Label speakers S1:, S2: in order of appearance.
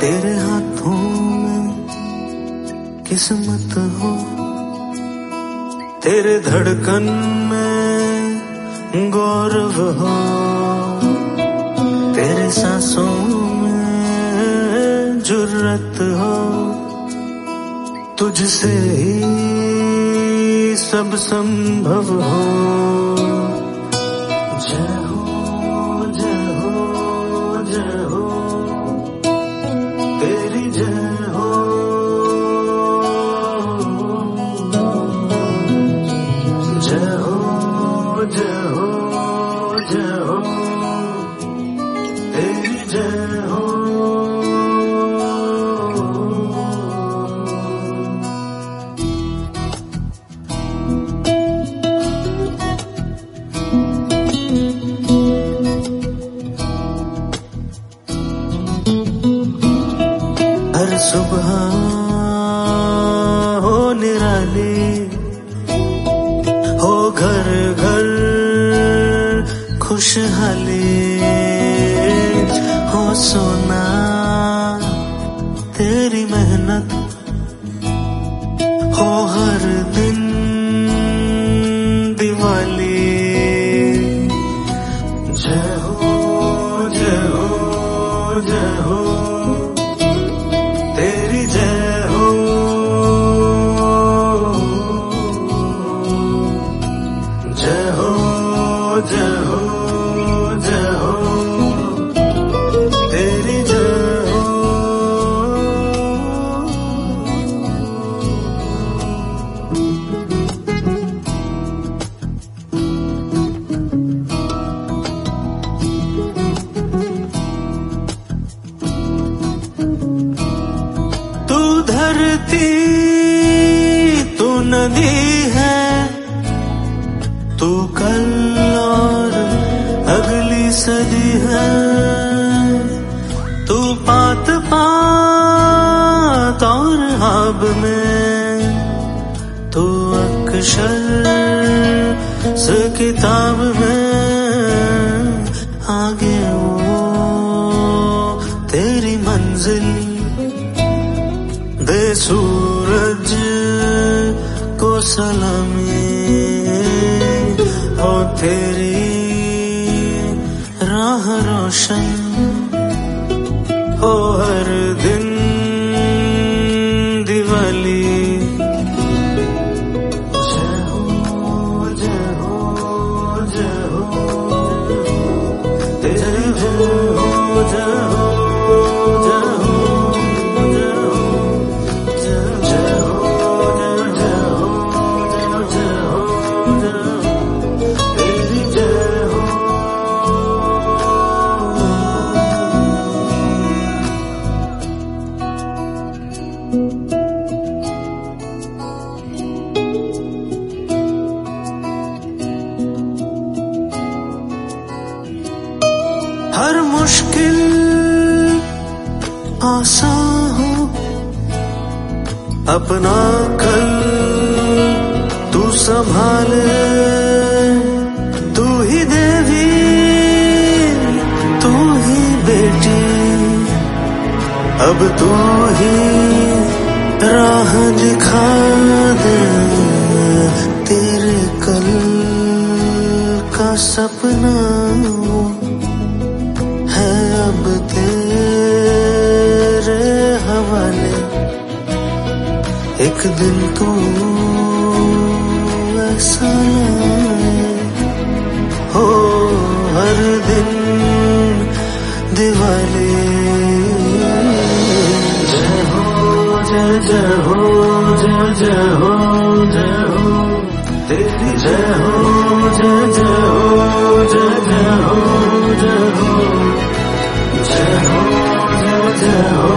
S1: तेरे हाथों में किस्मत हो, तेरे धड़कन में गौरव हो, तेरे सांसों में जुर्रत हो, तुझसे ही सब संभव हो। जय हो जय हो जय हो, तेरी जय हो। जय हो जय हो जय हो, तेरी जय हो। हर सुबह हो निराली, हो घर घर खुशहाली, हो सोना तेरी मेहनत, हो हर दिन दिवाली। जय हो जय हो जय हो, तेरी जय हो। जय हो जय हो जय हो, तेरी जय हो। तू धरती तू नदी है, तू कल और अगली सदी है, तू पात पात और आब में, तू अक्षर से किताब में, आगे वो तेरी मंजिल, दे सूरज को सलामी, हो तेरी राह रोशन, हो हर दिन दिवाली। जय हो जय हो जय हो, तेरी जय हो। जय हो जय हो जय हो, जय हो जय हो जय हो जय हो, तेरी जय हो। हर मुश्किल आसान हो, अपना कल तू संभाले, तू ही देवी तू ही बेटी, अब तू ही राह दिखा दे, तेरे कल का सपना है अब तेरे हवाले। एक दिन तू ऐसा लाए, हो हर दिन दिवाली। जय हो जय जय हो जय जय हो जय हो, तेरी जय हो। जय जय हो जय जय हो जय हो, जय हो जय जय हो।